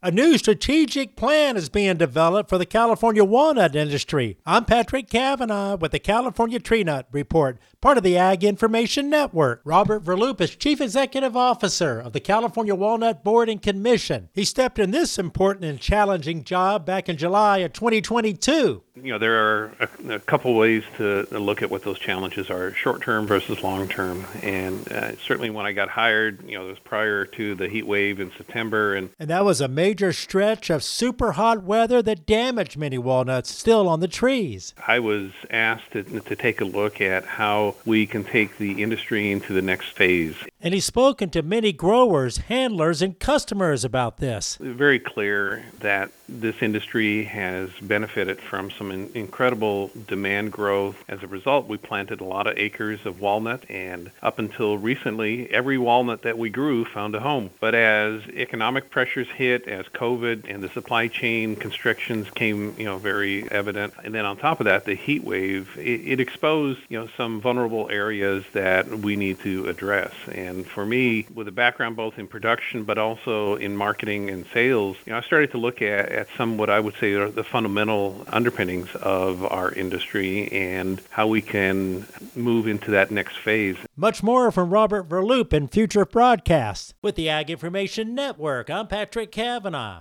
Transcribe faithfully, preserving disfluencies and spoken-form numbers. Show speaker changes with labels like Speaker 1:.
Speaker 1: A new strategic plan is being developed for the California walnut industry. I'm Patrick Cavanaugh with the California Tree Nut Report, part of the Ag Information Network. Robert Verloop is Chief Executive Officer of the California Walnut Board and Commission. He stepped in this important and challenging job back in July of twenty twenty-two.
Speaker 2: You know, there are a, a couple ways to look at what those challenges are, short-term versus long-term. And uh, certainly when I got hired, you know, it was prior to the heat wave in September. And,
Speaker 1: and that was a major stretch of super hot weather that damaged many walnuts still on the trees.
Speaker 2: I was asked to, to take a look at how we can take the industry into the next phase.
Speaker 1: And he's spoken to many growers, handlers, and customers about this.
Speaker 2: Very clear that this industry has benefited from some in- incredible demand growth. As a result, we planted a lot of acres of walnut, and up until recently, every walnut that we grew found a home. But as economic pressures hit, as COVID and the supply chain constrictions came, you know, very evident, and then on top of that, the heat wave, it, it exposed, you know, some vulnerable areas that we need to address. And And for me, with a background both in production but also in marketing and sales, you know, I started to look at, at some what I would say are the fundamental underpinnings of our industry and how we can move into that next phase.
Speaker 1: Much more from Robert Verloop in future broadcasts. With the Ag Information Network, I'm Patrick Cavanaugh.